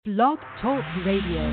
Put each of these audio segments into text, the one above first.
Blog Talk Radio.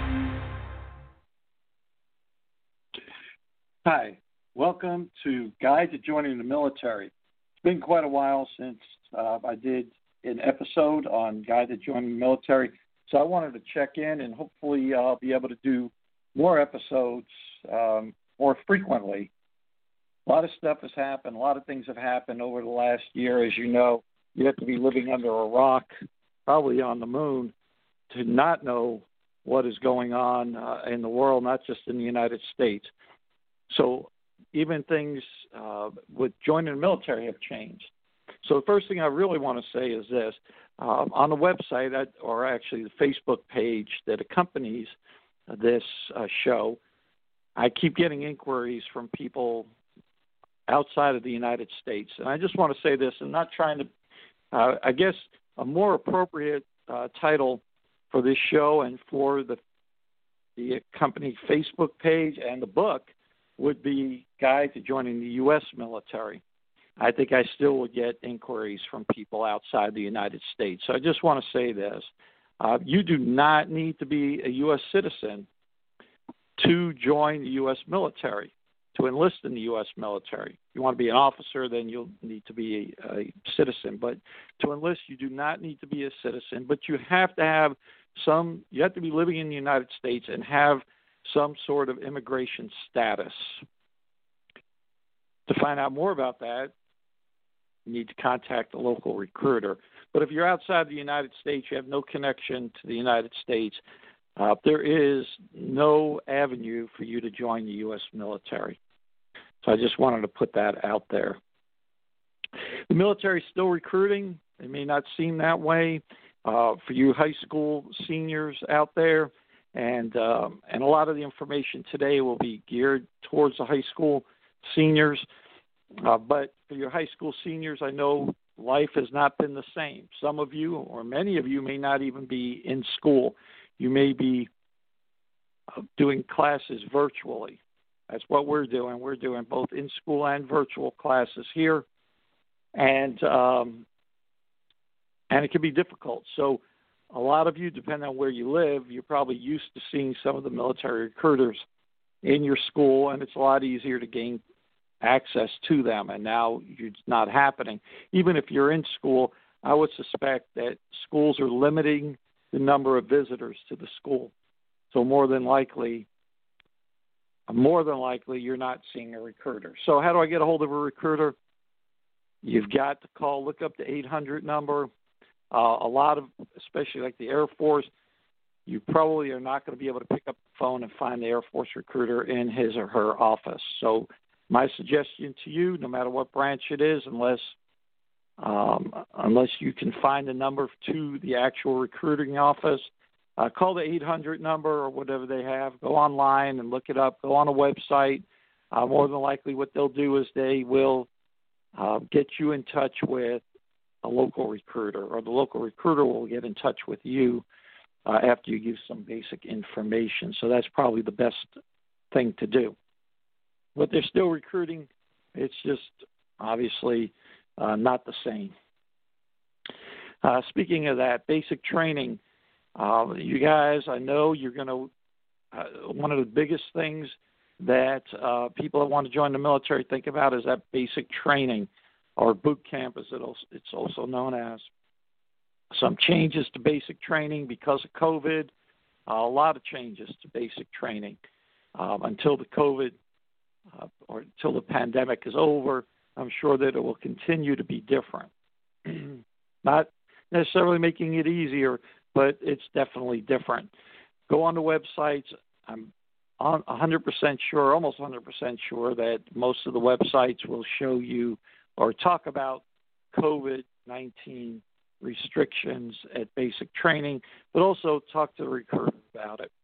Hi, welcome to Guide to Joining the Military. It's been quite a while since I did an episode on Guide to Joining the Military, so I wanted to check in and hopefully I'll be able to do more episodes more frequently. A lot of stuff has happened. A lot of things have happened over the last year. As you know, you have to be living under a rock, probably on the moon, to not know what is going on in the world, not just in the United States. So even things with joining the military have changed. So the first thing I really want to say is this. On the website, or actually the Facebook page that accompanies this show, I keep getting inquiries from people outside of the United States. And I just want to say this, and not trying to, I guess a more appropriate title for this show and for the company Facebook page and the book would be Guide to Joining the U.S. Military. I think I still would get inquiries from people outside the United States. So I just want to say this. You do not need to be a U.S. citizen to join the U.S. military, to enlist in the U.S. military. If you want to be an officer, then you'll need to be a citizen. But to enlist, you do not need to be a citizen, but you have to be living in the United States and have some sort of immigration status. To find out more about that, you need to contact a local recruiter. But if you're outside the United States, you have no connection to the United States, there is no avenue for you to join the U.S. military. So I just wanted to put that out there. The military is still recruiting. It may not seem that way for you high school seniors out there. And a lot of the information today will be geared towards the high school seniors. But for your high school seniors, I know life has not been the same. Some of you, or many of you, may not even be in school. You may be doing classes virtually. That's what we're doing. We're doing both in-school and virtual classes here. And it can be difficult. So a lot of you, depending on where you live, you're probably used to seeing some of the military recruiters in your school, and it's a lot easier to gain access to them. And now it's not happening. Even if you're in school, I would suspect that schools are limiting the number of visitors to the school. So more than likely, you're not seeing a recruiter. So how do I get a hold of a recruiter? You've got to call, look up the 800 number. A lot of, especially like the Air Force, you probably are not going to be able to pick up the phone and find the Air Force recruiter in his or her office. So my suggestion to you, no matter what branch it is, unless you can find the number to the actual recruiting office, call the 800 number or whatever they have. Go online and look it up. Go on a website. More than likely what they'll do is they will get you in touch with a local recruiter, or the local recruiter will get in touch with you after you give some basic information. So that's probably the best thing to do. But they're still recruiting. It's just obviously not the same. Speaking of that, basic training, you guys, I know you're going to, one of the biggest things that people that want to join the military think about is that basic training, or boot camp as it's also known as. Some changes to basic training because of COVID, a lot of changes to basic training. Until the COVID or until the pandemic is over, I'm sure that it will continue to be different. Not necessarily making it easier, but it's definitely different. Go on the websites. I'm 100% sure, almost 100% sure that most of the websites will show you or talk about COVID-19 restrictions at basic training, but also talk to the recruiter about it.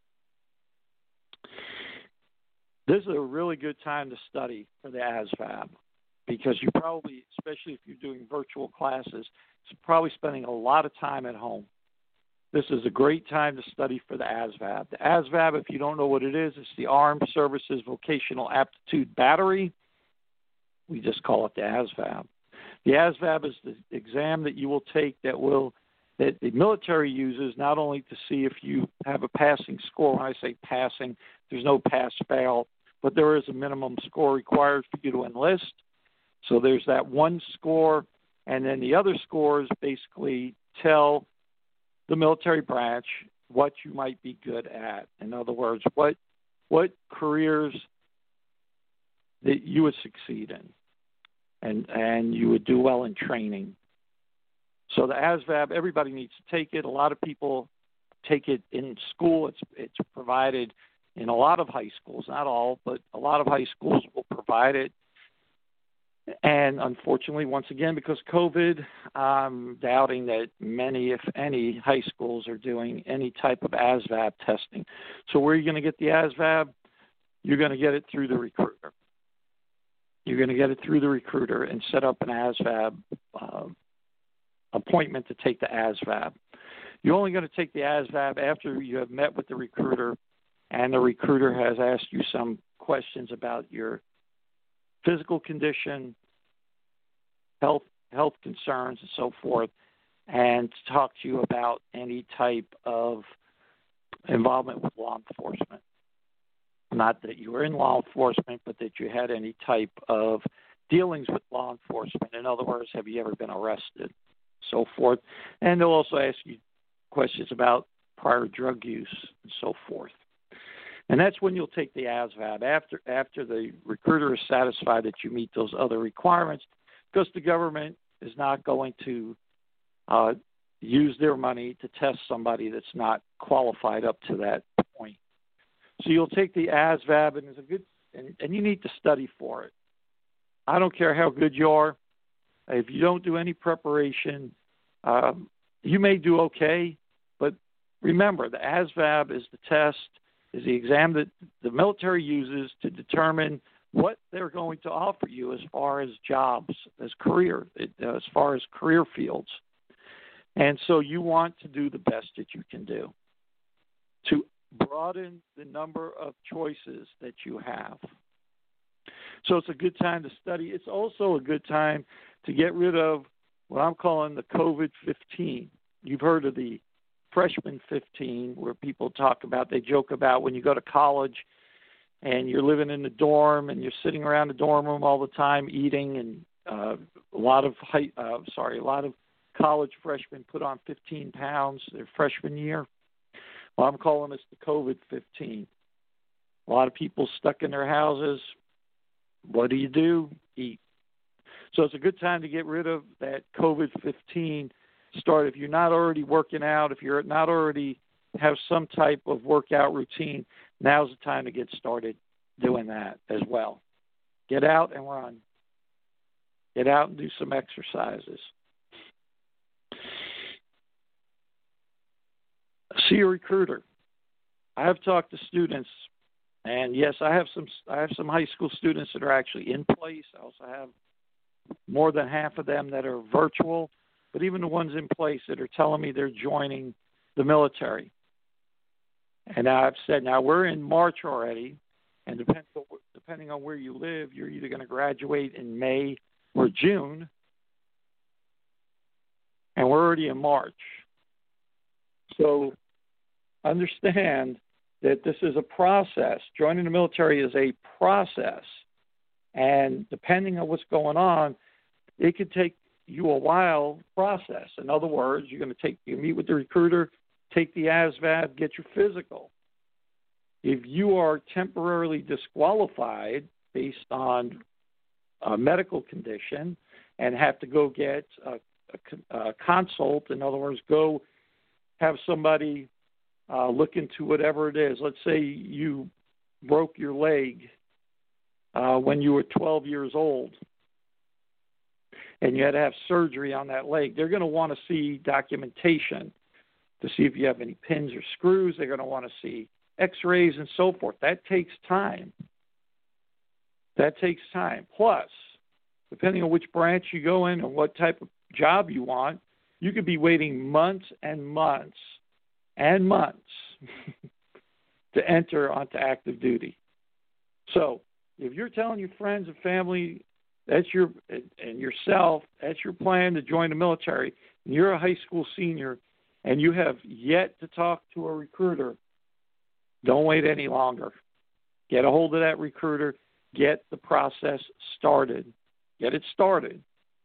This is a really good time to study for the ASVAB because you probably, especially if you're doing virtual classes, you're probably spending a lot of time at home. This is a great time to study for the ASVAB. The ASVAB, if you don't know what it is, it's the Armed Services Vocational Aptitude Battery. We just call it the ASVAB. The ASVAB is the exam that you will take that will that the military uses not only to see if you have a passing score. When I say passing, there's no pass-fail, but there is a minimum score required for you to enlist. So there's that one score, and then the other scores basically tell the military branch what you might be good at. In other words, what careers that you would succeed in, and you would do well in training. So the ASVAB, everybody needs to take it. A lot of people take it in school. It's provided in a lot of high schools, not all, but a lot of high schools will provide it. And unfortunately, once again, because COVID, I'm doubting that many, if any, high schools are doing any type of ASVAB testing. So where are you going to get the ASVAB? You're going to get it through the recruiter. You're going to get it through the recruiter and set up an ASVAB appointment to take the ASVAB. You're only going to take the ASVAB after you have met with the recruiter, and the recruiter has asked you some questions about your physical condition, health concerns, and so forth, and to talk to you about any type of involvement with law enforcement. Not that you were in law enforcement, but that you had any type of dealings with law enforcement. In other words, have you ever been arrested, so forth. And they'll also ask you questions about prior drug use and so forth. And that's when you'll take the ASVAB, after the recruiter is satisfied that you meet those other requirements, because the government is not going to use their money to test somebody that's not qualified up to that point. So you'll take the ASVAB, and it's a good, and you need to study for it. I don't care how good you are. If you don't do any preparation, you may do okay, but remember, the ASVAB is the test, is the exam that the military uses to determine what they're going to offer you as far as jobs, as far as career fields. And so you want to do the best that you can do to broaden the number of choices that you have. So it's a good time to study. It's also a good time to get rid of what I'm calling the COVID-15. You've heard of the freshman 15, where people talk about, they joke about when you go to college and you're living in the dorm and you're sitting around the dorm room all the time eating, and a lot of college freshmen put on 15 pounds their freshman year. Well, I'm calling this the COVID-15. A lot of people stuck in their houses. What do? Eat. So it's a good time to get rid of that COVID-15. Start if you're not already working out, if you're not already have some type of workout routine, now's the time to get started doing that as well. Get out and run. Get out and do some exercises. See a recruiter. I have talked to students, and yes, I have some high school students that are actually in place. I also have more than half of them that are virtual. But even the ones in place that are telling me they're joining the military. And now I've said, now we're in March already, and depending on where you live, you're either going to graduate in May or June, and we're already in March. So understand that this is a process. Joining the military is a process, and depending on what's going on, it could take you a while process. In other words, you meet with the recruiter, take the ASVAB, get your physical. If you are temporarily disqualified based on a medical condition and have to go get a consult, in other words, go have somebody look into whatever it is. Let's say you broke your leg when you were 12 years old, and you had to have surgery on that leg. They're going to want to see documentation to see if you have any pins or screws. They're going to want to see x-rays and so forth. That takes time. Plus, depending on which branch you go in and what type of job you want, you could be waiting months and months and months to enter onto active duty. So if you're telling your friends and family and yourself, that's your plan to join the military, you're a high school senior and you have yet to talk to a recruiter, don't wait any longer. Get a hold of that recruiter. Get the process started. Get it started.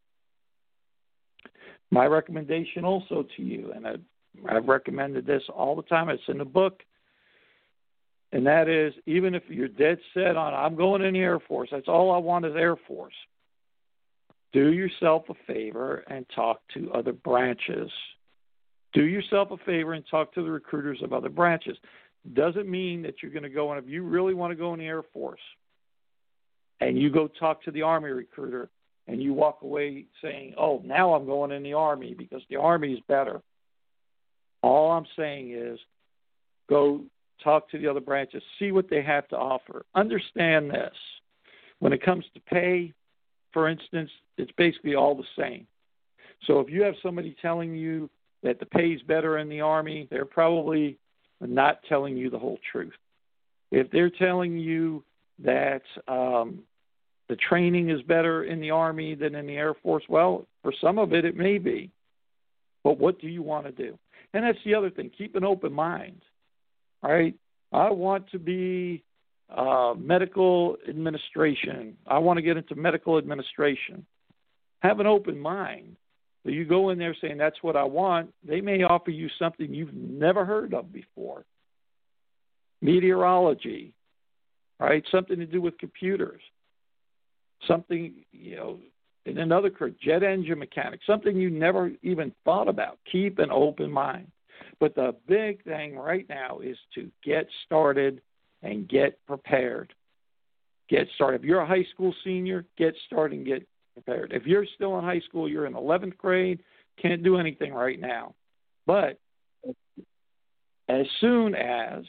My recommendation also to you, and I've recommended this all the time, it's in the book, and that is, even if you're dead set on, I'm going in the Air Force, that's all I want is Air Force, do yourself a favor and talk to other branches. Do yourself a favor and talk to the recruiters of other branches. Doesn't mean that you're going to go in. If you really want to go in the Air Force and you go talk to the Army recruiter and you walk away saying, oh, now I'm going in the Army because the Army is better. All I'm saying is go talk to the other branches, see what they have to offer. Understand this. When it comes to pay, for instance, it's basically all the same. So if you have somebody telling you that the pay is better in the Army, they're probably not telling you the whole truth. If they're telling you that the training is better in the Army than in the Air Force, well, for some of it, it may be. But what do you want to do? And that's the other thing. Keep an open mind. All right? I want to be medical administration. I want to get into medical administration. Have an open mind. So you go in there saying, that's what I want. They may offer you something you've never heard of before. Meteorology, right? Something to do with computers. Something, in another career, jet engine mechanic, something you never even thought about. Keep an open mind. But the big thing right now is to get started and get prepared. Get started. If you're a high school senior, get started and get prepared. If you're still in high school, you're in 11th grade, can't do anything right now. But as soon as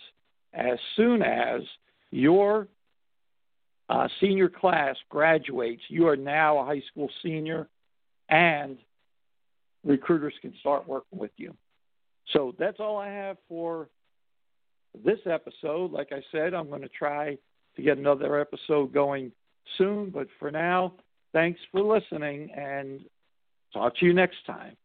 your senior class graduates, you are now a high school senior, and recruiters can start working with you. So that's all I have for this episode. Like I said, I'm going to try to get another episode going soon, but for now, thanks for listening, and talk to you next time.